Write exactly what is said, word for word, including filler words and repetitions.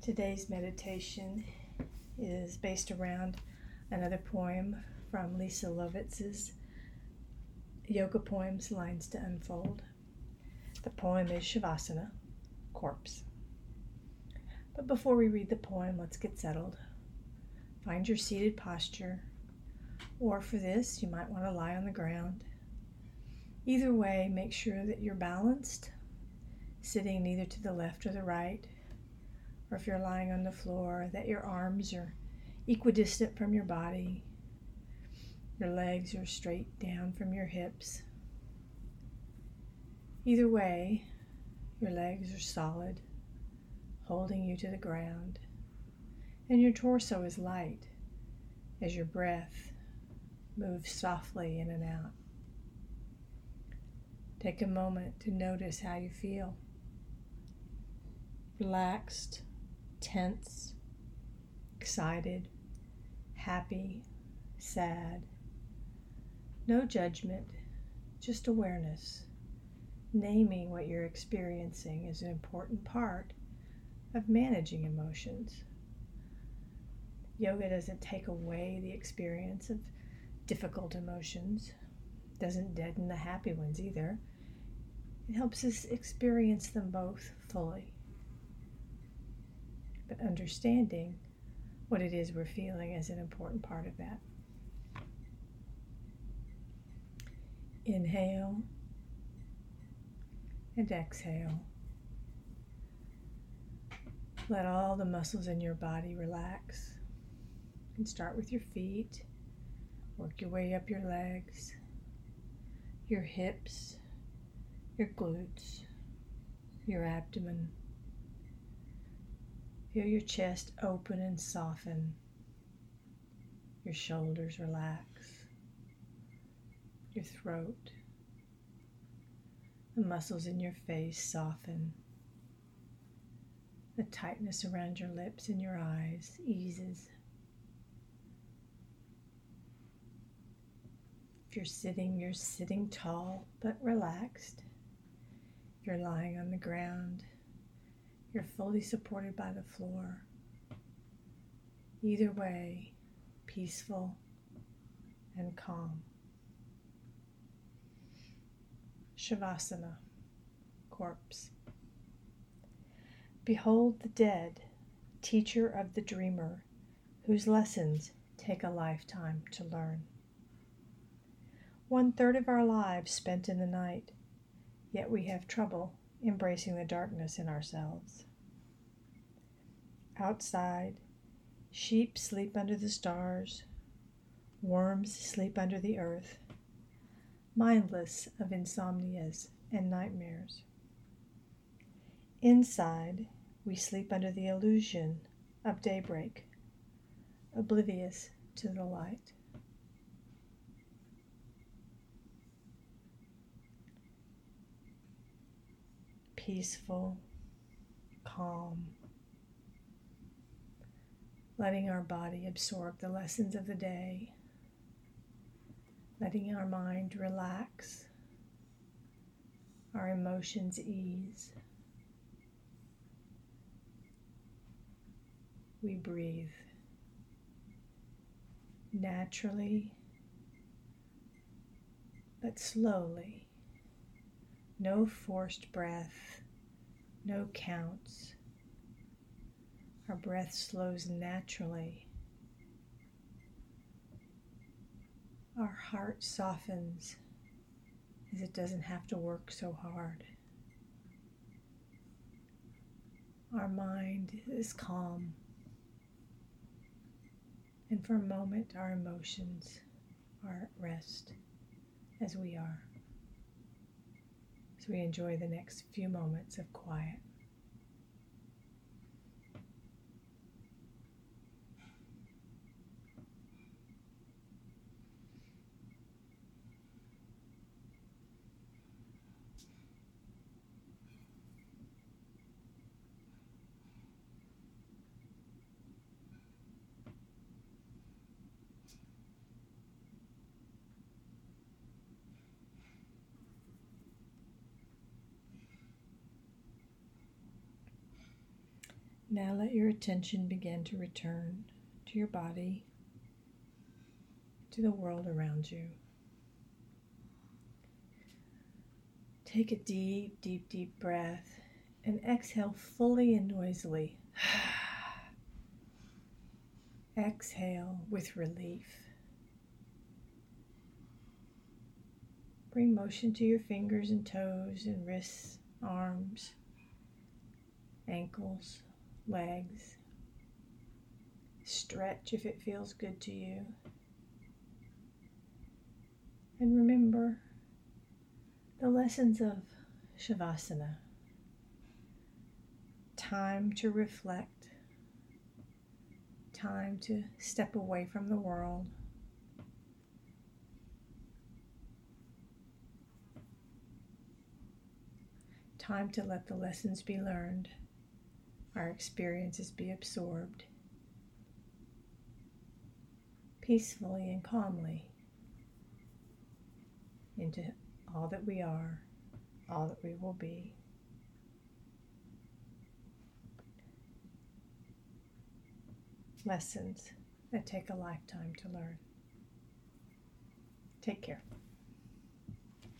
Today's meditation is based around another poem from Lisa Lovitz's Yoga Poems, Lines to Unfold. The poem is Shavasana, Corpse. But before we read the poem, let's get settled. Find your seated posture, or for this, you might want to lie on the ground. Either way, make sure that you're balanced, sitting neither to the left or the right, or if you're lying on the floor, that your arms are equidistant from your body. Your legs are straight down from your hips. Either way, your legs are solid, holding you to the ground, and your torso is light as your breath moves softly in and out. Take a moment to notice how you feel. Relaxed, tense, excited, happy, sad. No judgment, just awareness. Naming what you're experiencing is an important part of managing emotions. Yoga doesn't take away the experience of difficult emotions, doesn't deaden the happy ones either. It helps us experience them both fully. But understanding what it is we're feeling is an important part of that. Inhale and exhale. Let all the muscles in your body relax. And start with your feet. Work your way up your legs, your hips, your glutes, your abdomen. Feel your chest open and soften. Your shoulders relax. Your throat. The muscles in your face soften. The tightness around your lips and your eyes eases. If you're sitting, you're sitting tall but relaxed. If you're lying on the ground, you're fully supported by the floor. Either way, peaceful and calm. Shavasana, Corpse. Behold the dead, teacher of the dreamer, whose lessons take a lifetime to learn. One third of our lives spent in the night, yet we have trouble embracing the darkness in ourselves. Outside, sheep sleep under the stars, worms sleep under the earth, mindless of insomnias and nightmares. Inside, we sleep under the illusion of daybreak, oblivious to the light. Peaceful, calm, letting our body absorb the lessons of the day, letting our mind relax, our emotions ease. We breathe naturally, but slowly. No forced breath, no counts. Our breath slows naturally. Our heart softens as it doesn't have to work so hard. Our mind is calm. And for a moment, our emotions are at rest as we are. So we enjoy the next few moments of quiet. Now let your attention begin to return to your body, to the world around you. Take a deep, deep, deep breath and exhale fully and noisily. Exhale with relief. Bring motion to your fingers and toes and wrists, arms, ankles, legs. Stretch if it feels good to you. And remember the lessons of Shavasana. Time to reflect. Time to step away from the world. Time to let the lessons be learned, our experiences be absorbed, peacefully and calmly, into all that we are, all that we will be. Lessons that take a lifetime to learn. Take care.